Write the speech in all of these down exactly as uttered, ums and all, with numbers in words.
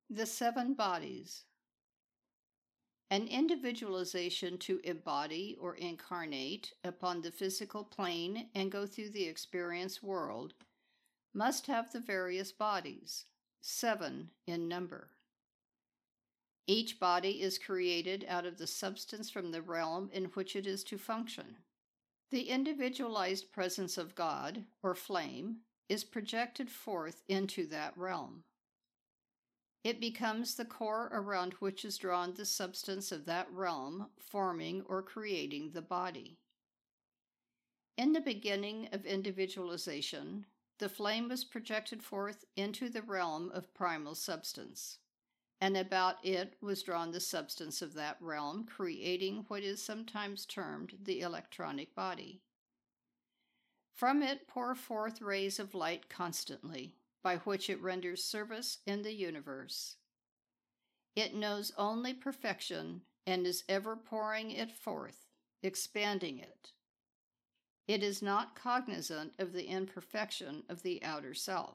The seven bodies. An individualization to embody or incarnate upon the physical plane and go through the experience world must have the various bodies, seven in number. Each body is created out of the substance from the realm in which it is to function. The individualized presence of God, or flame, is projected forth into that realm. It becomes the core around which is drawn the substance of that realm, forming or creating the body. In the beginning of individualization, the flame was projected forth into the realm of primal substance, and about it was drawn the substance of that realm, creating what is sometimes termed the electronic body. From it pour forth rays of light constantly, by which it renders service in the universe. It knows only perfection and is ever pouring it forth, expanding it. It is not cognizant of the imperfection of the outer self.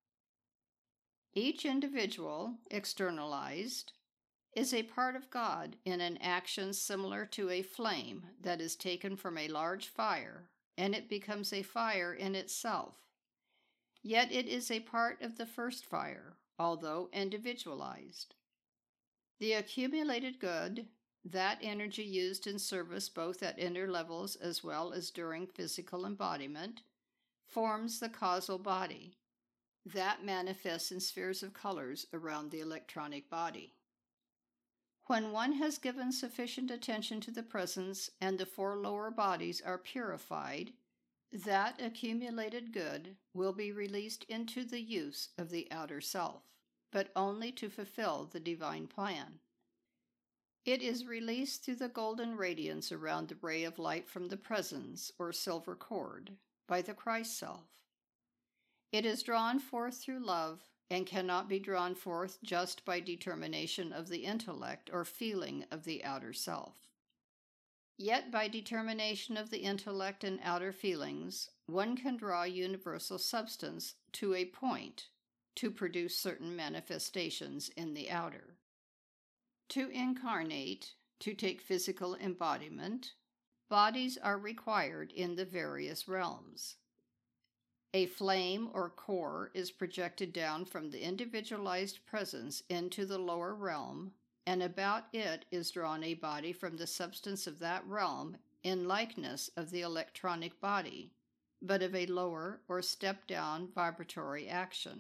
Each individual, externalized, is a part of God in an action similar to a flame that is taken from a large fire, and it becomes a fire in itself. Yet it is a part of the first fire, although individualized. The accumulated good, that energy used in service both at inner levels as well as during physical embodiment, forms the causal body. That manifests in spheres of colors around the electronic body. When one has given sufficient attention to the presence and the four lower bodies are purified, that accumulated good will be released into the use of the outer self, but only to fulfill the divine plan. It is released through the golden radiance around the ray of light from the presence, or silver cord, by the Christ self. It is drawn forth through love and cannot be drawn forth just by determination of the intellect or feeling of the outer self. Yet by determination of the intellect and outer feelings, one can draw universal substance to a point to produce certain manifestations in the outer. To incarnate, to take physical embodiment, bodies are required in the various realms. A flame or core is projected down from the individualized presence into the lower realm, and about it is drawn a body from the substance of that realm in likeness of the electronic body, but of a lower or step-down vibratory action.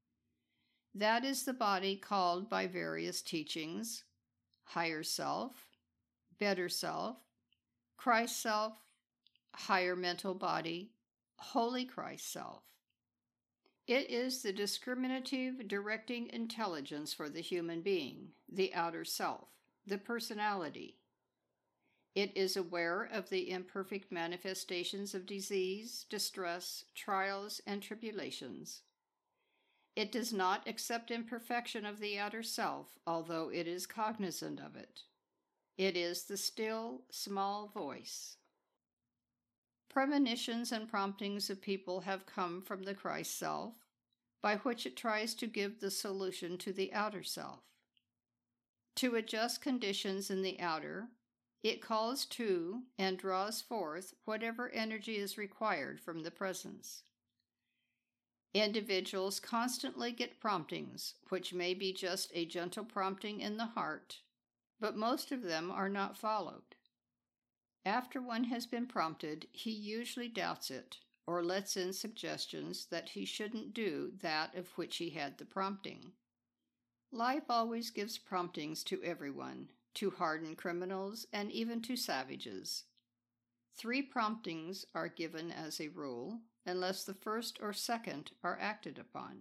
That is the body called by various teachings higher self, better self, Christ self, higher mental body, Holy Christ self. It is the discriminative, directing intelligence for the human being, the outer self, the personality. It is aware of the imperfect manifestations of disease, distress, trials, and tribulations. It does not accept imperfection of the outer self, although it is cognizant of it. It is the still, small voice. Premonitions and promptings of people have come from the Christ self, by which it tries to give the solution to the outer self. To adjust conditions in the outer, it calls to and draws forth whatever energy is required from the presence. Individuals constantly get promptings, which may be just a gentle prompting in the heart, but most of them are not followed. After one has been prompted, he usually doubts it, or lets in suggestions that he shouldn't do that of which he had the prompting. Life always gives promptings to everyone, to hardened criminals, and even to savages. Three promptings are given as a rule, unless the first or second are acted upon.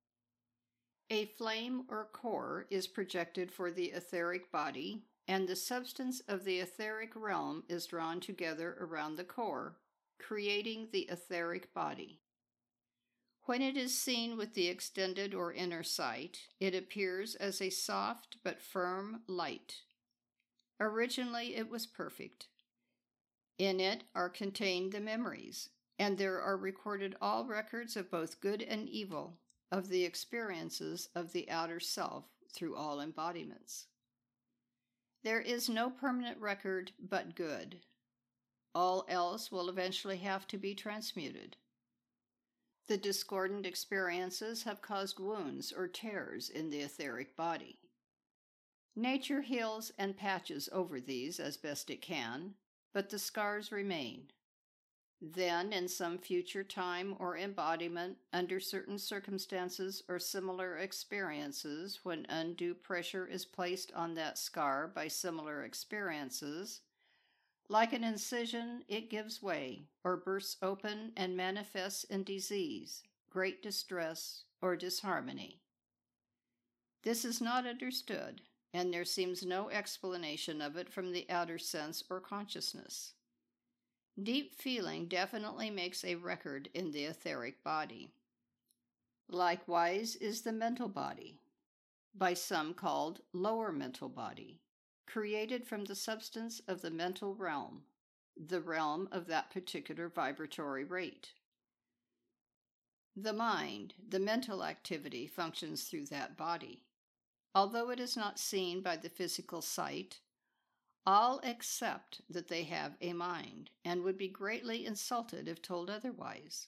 A flame or core is projected for the etheric body, and the substance of the etheric realm is drawn together around the core, creating the etheric body. When it is seen with the extended or inner sight, it appears as a soft but firm light. Originally it was perfect. In it are contained the memories, and there are recorded all records of both good and evil, of the experiences of the outer self through all embodiments. There is no permanent record but good. All else will eventually have to be transmuted. The discordant experiences have caused wounds or tears in the etheric body. Nature heals and patches over these as best it can, but the scars remain. Then, in some future time or embodiment, under certain circumstances or similar experiences, when undue pressure is placed on that scar by similar experiences, like an incision, it gives way, or bursts open and manifests in disease, great distress, or disharmony. This is not understood, and there seems no explanation of it from the outer sense or consciousness. Deep feeling definitely makes a record in the etheric body. Likewise is the mental body, by some called lower mental body, created from the substance of the mental realm, the realm of that particular vibratory rate. The mind, the mental activity, functions through that body. Although it is not seen by the physical sight, all accept that they have a mind, and would be greatly insulted if told otherwise.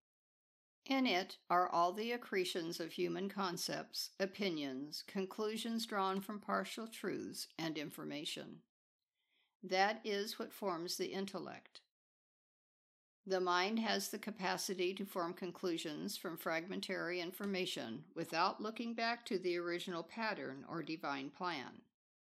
In it are all the accretions of human concepts, opinions, conclusions drawn from partial truths, and information. That is what forms the intellect. The mind has the capacity to form conclusions from fragmentary information without looking back to the original pattern or divine plan.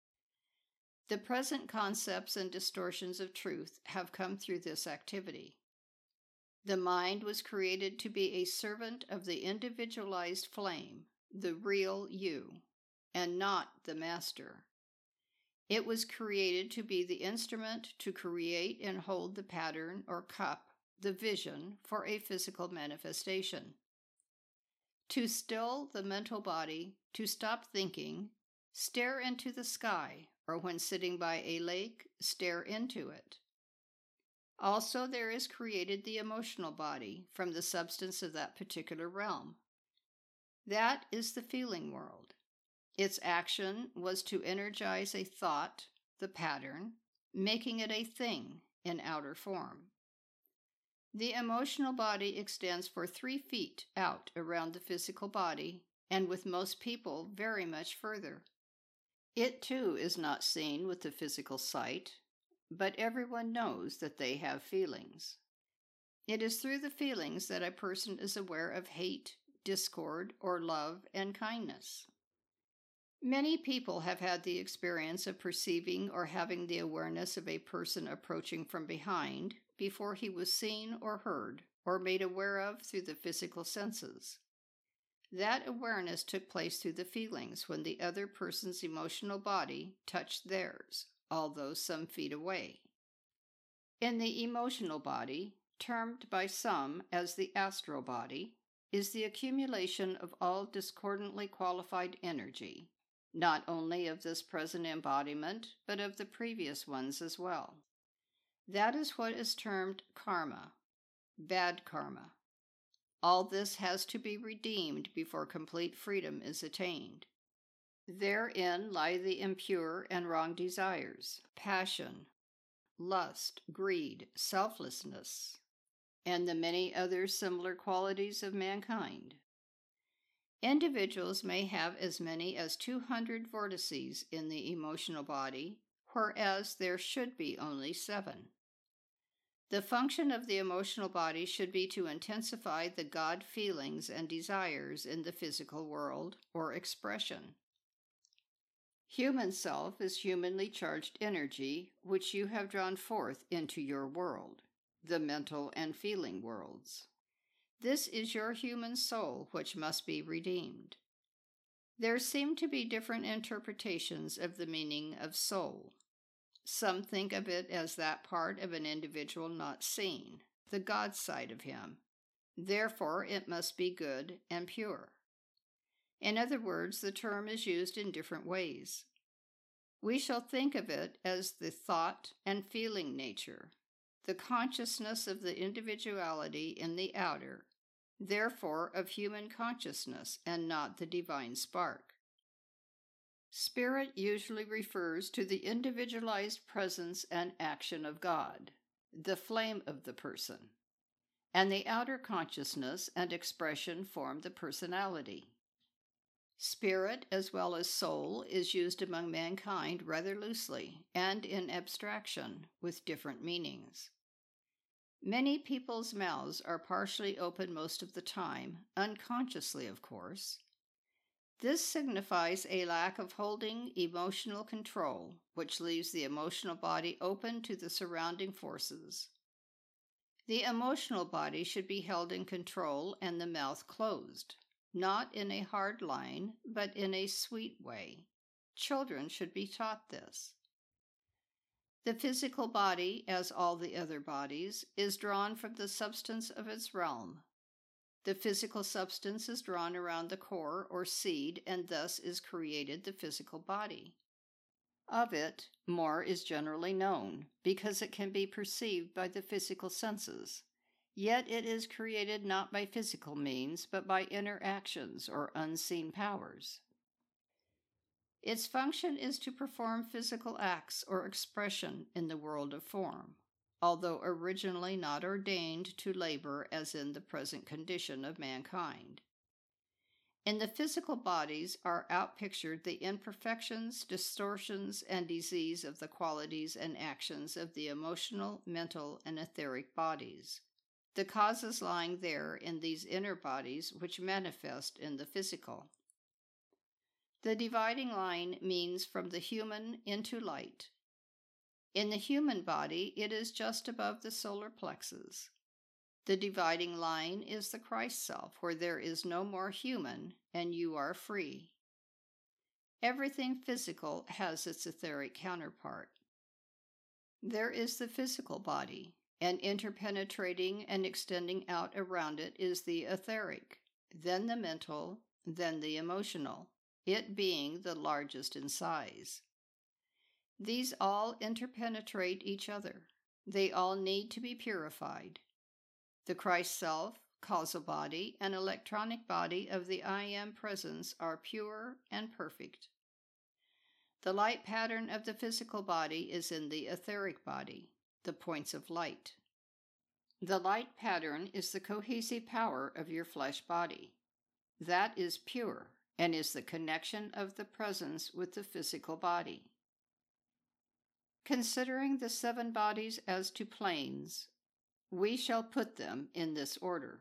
The present concepts and distortions of truth have come through this activity. The mind was created to be a servant of the individualized flame, the real you, and not the master. It was created to be the instrument to create and hold the pattern or cup, the vision, for a physical manifestation. To still the mental body, to stop thinking, stare into the sky, or when sitting by a lake, stare into it. Also, there is created the emotional body from the substance of that particular realm. That is the feeling world. Its action was to energize a thought, the pattern, making it a thing in outer form. The emotional body extends for three feet out around the physical body, and with most people very much further. It too is not seen with the physical sight, but everyone knows that they have feelings. It is through the feelings that a person is aware of hate, discord, or love and kindness. Many people have had the experience of perceiving or having the awareness of a person approaching from behind before he was seen or heard or made aware of through the physical senses. That awareness took place through the feelings when the other person's emotional body touched theirs, although some feet away. In the emotional body, termed by some as the astral body, is the accumulation of all discordantly qualified energy, not only of this present embodiment, but of the previous ones as well. That is what is termed karma, bad karma. All this has to be redeemed before complete freedom is attained. Therein lie the impure and wrong desires, passion, lust, greed, selflessness, and the many other similar qualities of mankind. Individuals may have as many as two hundred vortices in the emotional body, whereas there should be only seven. The function of the emotional body should be to intensify the God feelings and desires in the physical world or expression. Human self is humanly charged energy which you have drawn forth into your world, the mental and feeling worlds. This is your human soul which must be redeemed. There seem to be different interpretations of the meaning of soul. Some think of it as that part of an individual not seen, the God side of him. Therefore, it must be good and pure. In other words, the term is used in different ways. We shall think of it as the thought and feeling nature, the consciousness of the individuality in the outer, therefore of human consciousness and not the divine spark. Spirit usually refers to the individualized presence and action of God, the flame of the person, and the outer consciousness and expression form the personality. Spirit, as well as soul, is used among mankind rather loosely and in abstraction with different meanings. Many people's mouths are partially open most of the time, unconsciously, of course. This signifies a lack of holding emotional control, which leaves the emotional body open to the surrounding forces. The emotional body should be held in control and the mouth closed, not in a hard line, but in a sweet way. Children should be taught this. The physical body, as all the other bodies, is drawn from the substance of its realm. The physical substance is drawn around the core or seed, and thus is created the physical body. Of it, more is generally known, because it can be perceived by the physical senses. Yet it is created not by physical means, but by inner actions or unseen powers. Its function is to perform physical acts or expression in the world of form, although originally not ordained to labor as in the present condition of mankind. In the physical bodies are outpictured the imperfections, distortions, and disease of the qualities and actions of the emotional, mental, and etheric bodies, the causes lying there in these inner bodies which manifest in the physical. The dividing line means from the human into light. In the human body, it is just above the solar plexus. The dividing line is the Christ self, where there is no more human, and you are free. Everything physical has its etheric counterpart. There is the physical body, and interpenetrating and extending out around it is the etheric, then the mental, then the emotional, it being the largest in size. These all interpenetrate each other. They all need to be purified. The Christ self, causal body, and electronic body of the I Am presence are pure and perfect. The light pattern of the physical body is in the etheric body, the points of light. The light pattern is the cohesive power of your flesh body. That is pure and is the connection of the presence with the physical body. Considering the seven bodies as to planes, we shall put them in this order.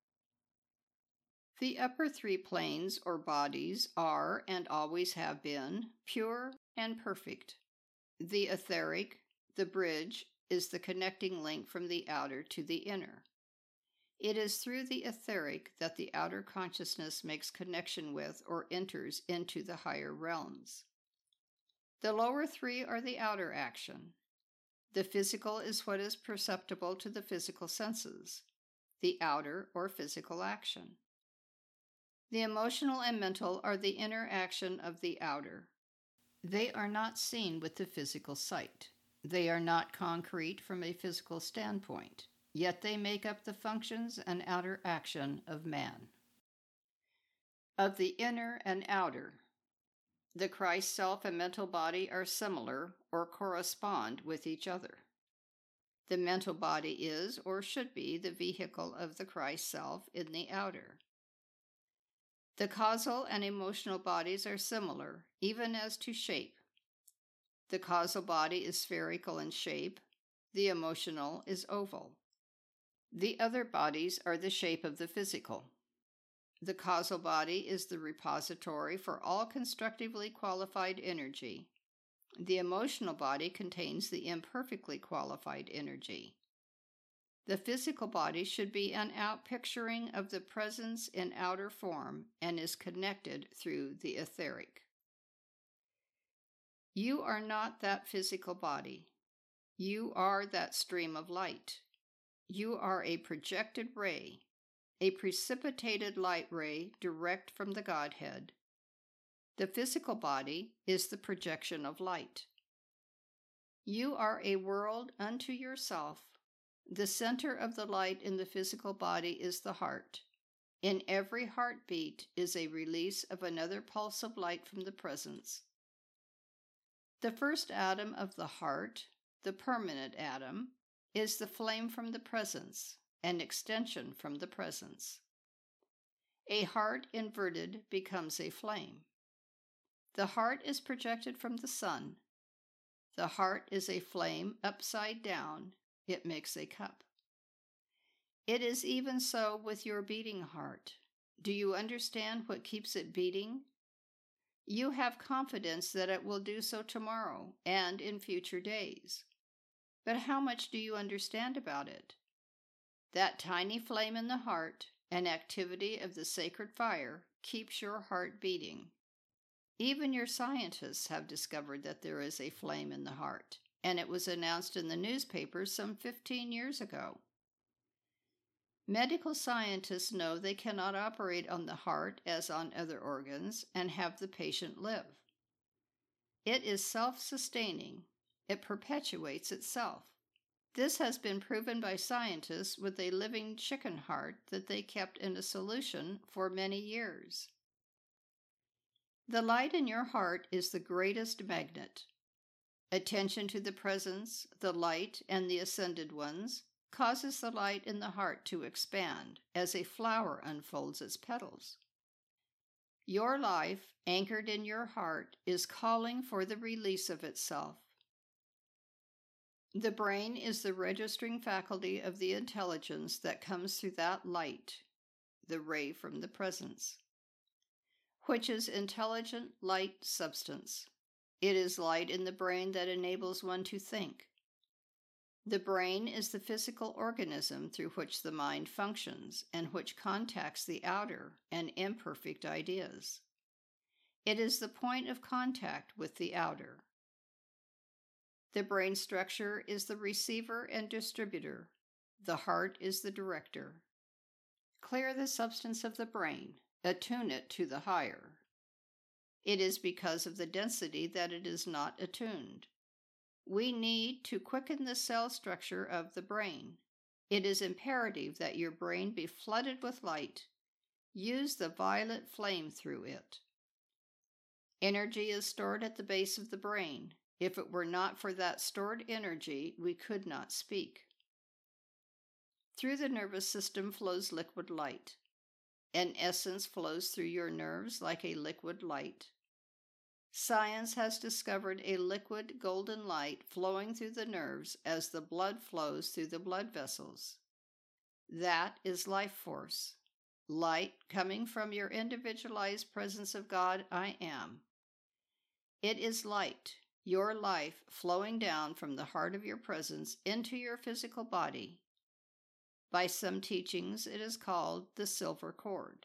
The upper three planes or bodies are, and always have been, pure and perfect. The etheric, the bridge, is the connecting link from the outer to the inner. It is through the etheric that the outer consciousness makes connection with or enters into the higher realms. The lower three are the outer action. The physical is what is perceptible to the physical senses, the outer or physical action. The emotional and mental are the inner action of the outer. They are not seen with the physical sight. They are not concrete from a physical standpoint, yet they make up the functions and outer action of man. Of the inner and outer, the Christ self and mental body are similar or correspond with each other. The mental body is or should be the vehicle of the Christ self in the outer. The causal and emotional bodies are similar, even as to shape. The causal body is spherical in shape, the emotional is oval. The other bodies are the shape of the physical. The causal body is the repository for all constructively qualified energy. The emotional body contains the imperfectly qualified energy. The physical body should be an outpicturing of the presence in outer form and is connected through the etheric. You are not that physical body. You are that stream of light. You are a projected ray, a precipitated light ray direct from the Godhead. The physical body is the projection of light. You are a world unto yourself. The center of the light in the physical body is the heart. In every heartbeat is a release of another pulse of light from the presence. The first atom of the heart, the permanent atom, is the flame from the presence, an extension from the presence. A heart inverted becomes a flame. The heart is projected from the sun. The heart is a flame upside down. It makes a cup. It is even so with your beating heart. Do you understand what keeps it beating? You have confidence that it will do so tomorrow and in future days. But how much do you understand about it? That tiny flame in the heart, an activity of the sacred fire, keeps your heart beating. Even your scientists have discovered that there is a flame in the heart, and it was announced in the newspapers some fifteen years ago. Medical scientists know they cannot operate on the heart as on other organs and have the patient live. It is self-sustaining. It perpetuates itself. This has been proven by scientists with a living chicken heart that they kept in a solution for many years. The light in your heart is the greatest magnet. Attention to the presence, the light, and the ascended ones causes the light in the heart to expand as a flower unfolds its petals. Your life, anchored in your heart, is calling for the release of itself. The brain is the registering faculty of the intelligence that comes through that light, the ray from the presence, which is intelligent light substance. It is light in the brain that enables one to think. The brain is the physical organism through which the mind functions and which contacts the outer and imperfect ideas. It is the point of contact with the outer. The brain structure is the receiver and distributor. The heart is the director. Clear the substance of the brain, attune it to the higher. It is because of the density that it is not attuned. We need to quicken the cell structure of the brain. It is imperative that your brain be flooded with light. Use the violet flame through it. Energy is stored at the base of the brain. If it were not for that stored energy, we could not speak. Through the nervous system flows liquid light. An essence flows through your nerves like a liquid light. Science has discovered a liquid golden light flowing through the nerves as the blood flows through the blood vessels. That is life force, light coming from your individualized presence of God, I am. It is light, your life flowing down from the heart of your presence into your physical body. By some teachings, it is called the silver cord.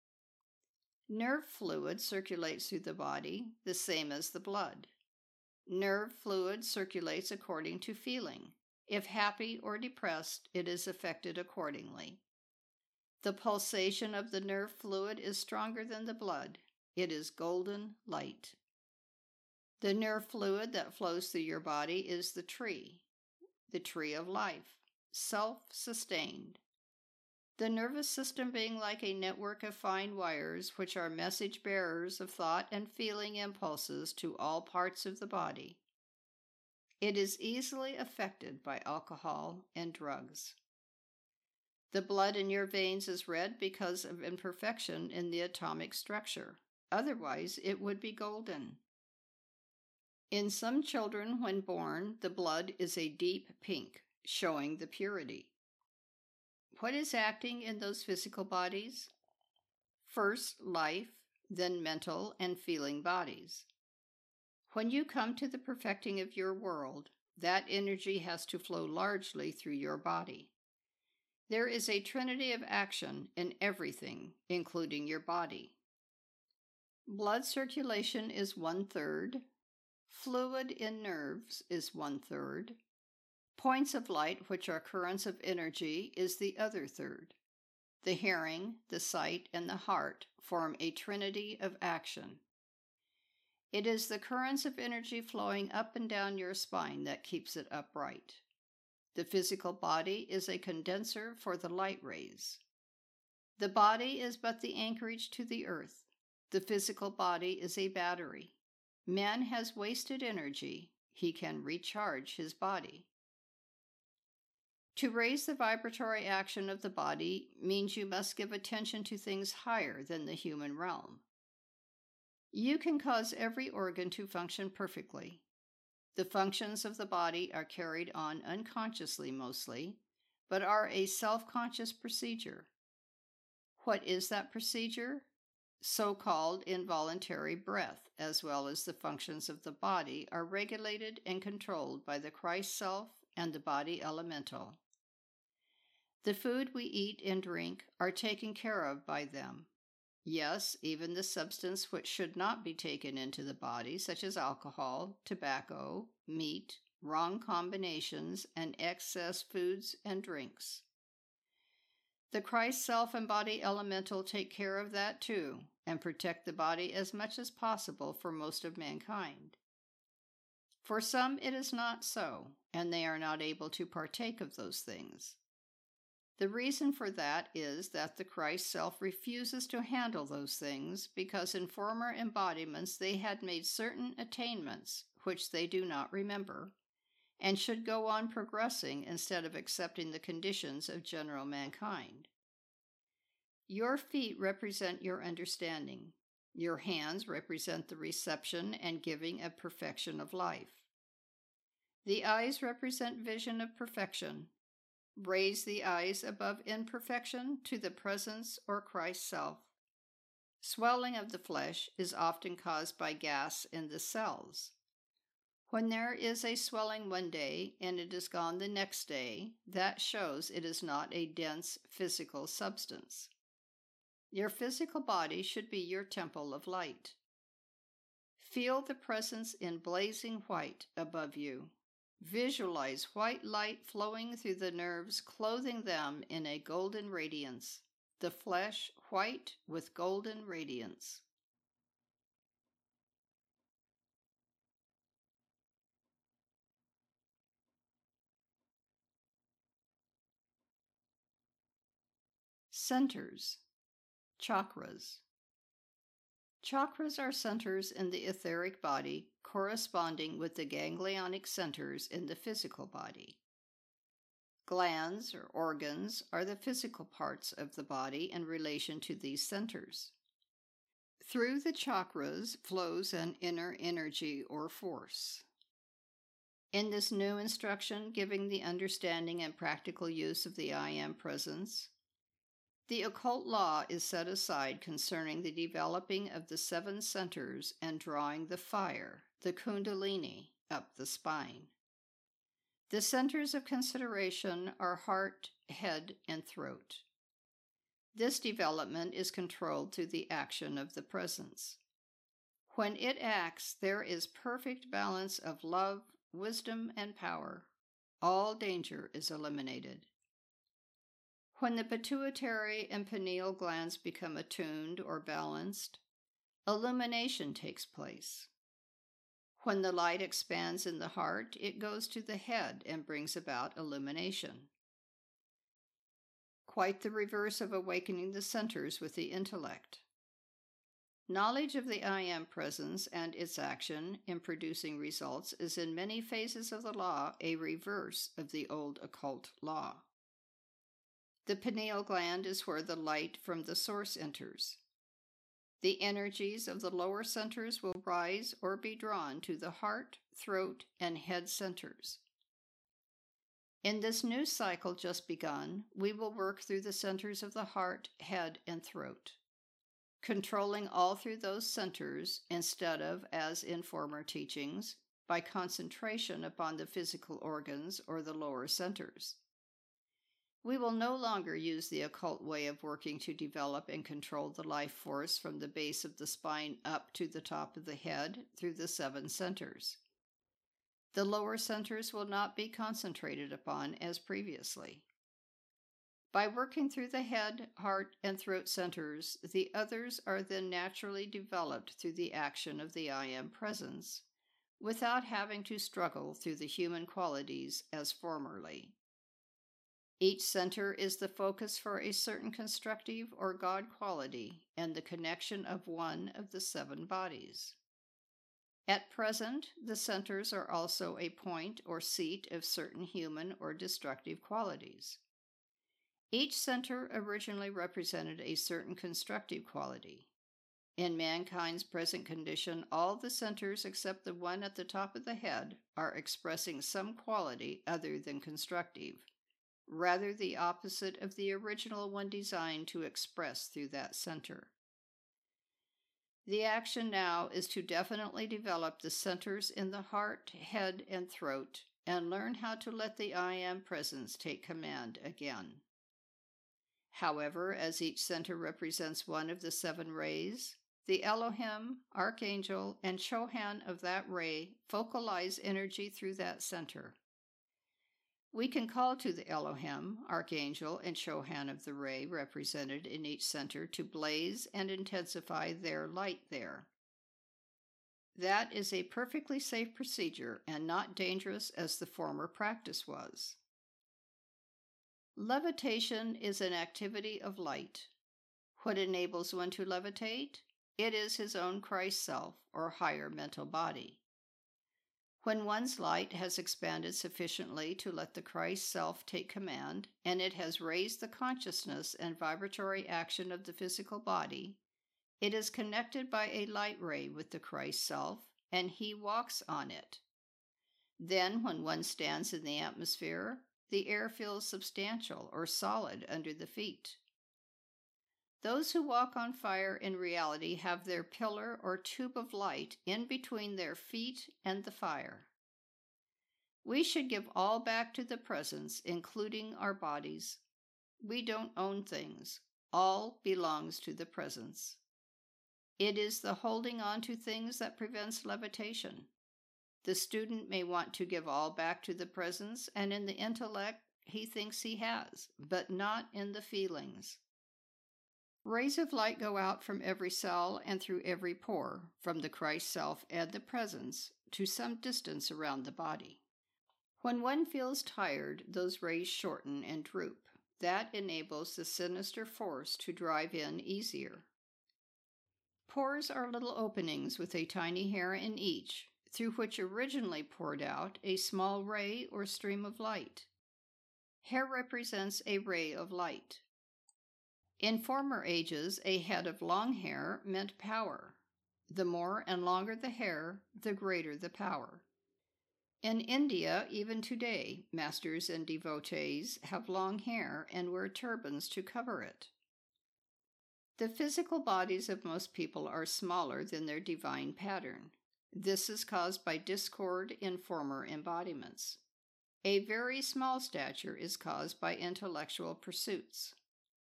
Nerve fluid circulates through the body, the same as the blood. Nerve fluid circulates according to feeling. If happy or depressed, it is affected accordingly. The pulsation of the nerve fluid is stronger than the blood. It is golden light. The nerve fluid that flows through your body is the tree, the tree of life, self-sustained. The nervous system being like a network of fine wires which are message bearers of thought and feeling impulses to all parts of the body. It is easily affected by alcohol and drugs. The blood in your veins is red because of imperfection in the atomic structure. Otherwise, it would be golden. In some children, when born, the blood is a deep pink, showing the purity. What is acting in those physical bodies? First, life, then mental and feeling bodies. When you come to the perfecting of your world, that energy has to flow largely through your body. There is a trinity of action in everything, including your body. Blood circulation is one-third. Fluid in nerves is one-third. Points of light, which are currents of energy, is the other third. The hearing, the sight, and the heart form a trinity of action. It is the currents of energy flowing up and down your spine that keeps it upright. The physical body is a condenser for the light rays. The body is but the anchorage to the earth. The physical body is a battery. Man has wasted energy. He can recharge his body. To raise the vibratory action of the body means you must give attention to things higher than the human realm. You can cause every organ to function perfectly. The functions of the body are carried on unconsciously mostly, but are a self-conscious procedure. What is that procedure? So-called involuntary breath, as well as the functions of the body, are regulated and controlled by the Christ self and the body elemental. The food we eat and drink are taken care of by them. Yes, even the substance which should not be taken into the body, such as alcohol, tobacco, meat, wrong combinations, and excess foods and drinks. The Christ self and body elemental take care of that too, and protect the body as much as possible for most of mankind. For some it is not so, and they are not able to partake of those things. The reason for that is that the Christ self refuses to handle those things because in former embodiments they had made certain attainments which they do not remember, and should go on progressing instead of accepting the conditions of general mankind. Your feet represent your understanding. Your hands represent the reception and giving of perfection of life. The eyes represent vision of perfection. Raise the eyes above imperfection to the presence or Christ self. Swelling of the flesh is often caused by gas in the cells. When there is a swelling one day and it is gone the next day, that shows it is not a dense physical substance. Your physical body should be your temple of light. Feel the presence in blazing white above you. Visualize white light flowing through the nerves, clothing them in a golden radiance, the flesh white with golden radiance. Centers. Chakras. Chakras are centers in the etheric body corresponding with the ganglionic centers in the physical body. Glands or organs are the physical parts of the body in relation to these centers. Through the chakras flows an inner energy or force. In this new instruction giving the understanding and practical use of the I Am Presence, the occult law is set aside concerning the developing of the seven centers and drawing the fire, the kundalini, up the spine. The centers of consideration are heart, head, and throat. This development is controlled through the action of the presence. When it acts, there is perfect balance of love, wisdom, and power. All danger is eliminated. When the pituitary and pineal glands become attuned or balanced, illumination takes place. When the light expands in the heart, it goes to the head and brings about illumination. Quite the reverse of awakening the centers with the intellect. Knowledge of the I Am Presence and its action in producing results is in many phases of the law a reverse of the old occult law. The pineal gland is where the light from the source enters. The energies of the lower centers will rise or be drawn to the heart, throat, and head centers. In this new cycle just begun, we will work through the centers of the heart, head, and throat, controlling all through those centers instead of, as in former teachings, by concentration upon the physical organs or the lower centers. We will no longer use the occult way of working to develop and control the life force from the base of the spine up to the top of the head through the seven centers. The lower centers will not be concentrated upon as previously. By working through the head, heart, and throat centers, the others are then naturally developed through the action of the I Am Presence, without having to struggle through the human qualities as formerly. Each center is the focus for a certain constructive or God quality and the connection of one of the seven bodies. At present, the centers are also a point or seat of certain human or destructive qualities. Each center originally represented a certain constructive quality. In mankind's present condition, all the centers except the one at the top of the head are expressing some quality other than constructive, rather the opposite of the original one designed to express through that center. The action now is to definitely develop the centers in the heart, head, and throat, and learn how to let the I Am presence take command again. However, as each center represents one of the seven rays, the Elohim, Archangel, and Chohan of that ray focalize energy through that center. We can call to the Elohim, Archangel, and Chohan of the ray represented in each center to blaze and intensify their light there. That is a perfectly safe procedure and not dangerous as the former practice was. Levitation is an activity of light. What enables one to levitate? It is his own Christ self, or higher mental body. When one's light has expanded sufficiently to let the Christ self take command, and it has raised the consciousness and vibratory action of the physical body, it is connected by a light ray with the Christ self, and he walks on it. Then, when one stands in the atmosphere, the air feels substantial or solid under the feet. Those who walk on fire in reality have their pillar or tube of light in between their feet and the fire. We should give all back to the presence, including our bodies. We don't own things. All belongs to the presence. It is the holding on to things that prevents levitation. The student may want to give all back to the presence, and in the intellect he thinks he has, but not in the feelings. Rays of light go out from every cell and through every pore, from the Christ self and the presence, to some distance around the body. When one feels tired, those rays shorten and droop. That enables the sinister force to drive in easier. Pores are little openings with a tiny hair in each, through which originally poured out a small ray or stream of light. Hair represents a ray of light. In former ages, a head of long hair meant power. The more and longer the hair, the greater the power. In India, even today, masters and devotees have long hair and wear turbans to cover it. The physical bodies of most people are smaller than their divine pattern. This is caused by discord in former embodiments. A very small stature is caused by intellectual pursuits.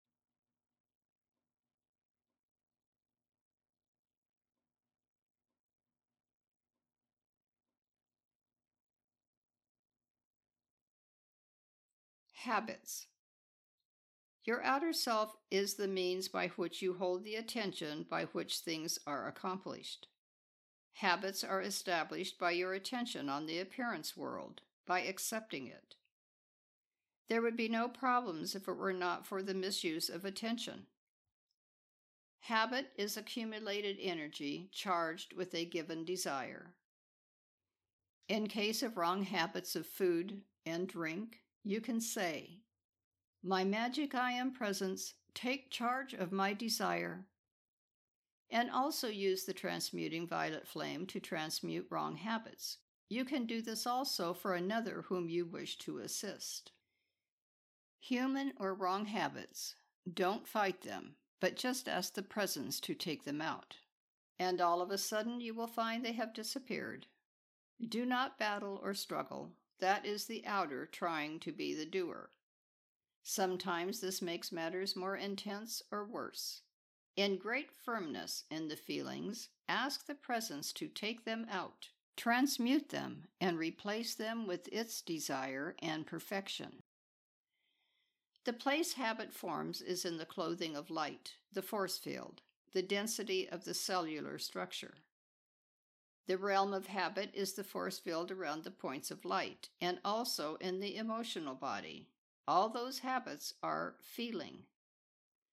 Habits. Your outer self is the means by which you hold the attention by which things are accomplished. Habits are established by your attention on the appearance world, by accepting it. There would be no problems if it were not for the misuse of attention. Habit is accumulated energy charged with a given desire. In case of wrong habits of food and drink, you can say, "My magic I Am presence, take charge of my desire," and also use the transmuting violet flame to transmute wrong habits. You can do this also for another whom you wish to assist. Human or wrong habits, don't fight them, but just ask the presence to take them out. And all of a sudden you will find they have disappeared. Do not battle or struggle. That is the outer trying to be the doer. Sometimes this makes matters more intense or worse. In great firmness in the feelings, ask the presence to take them out, transmute them, and replace them with its desire and perfection. The place habit forms is in the clothing of light, the force field, the density of the cellular structure. The realm of habit is the force field around the points of light, and also in the emotional body. All those habits are feeling.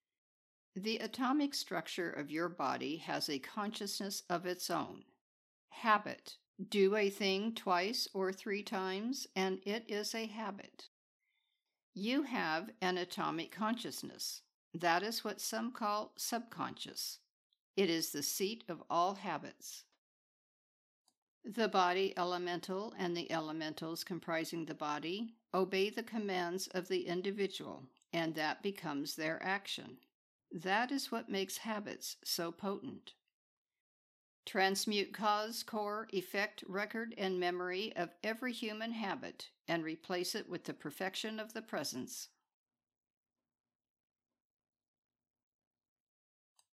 The atomic structure of your body has a consciousness of its own. Habit. Do a thing twice or three times, and it is a habit. You have an atomic consciousness. That is what some call subconscious. It is the seat of all habits. The body elemental and the elementals comprising the body obey the commands of the individual, and that becomes their action. That is what makes habits so potent. Transmute cause, core, effect, record, and memory of every human habit, and replace it with the perfection of the presence.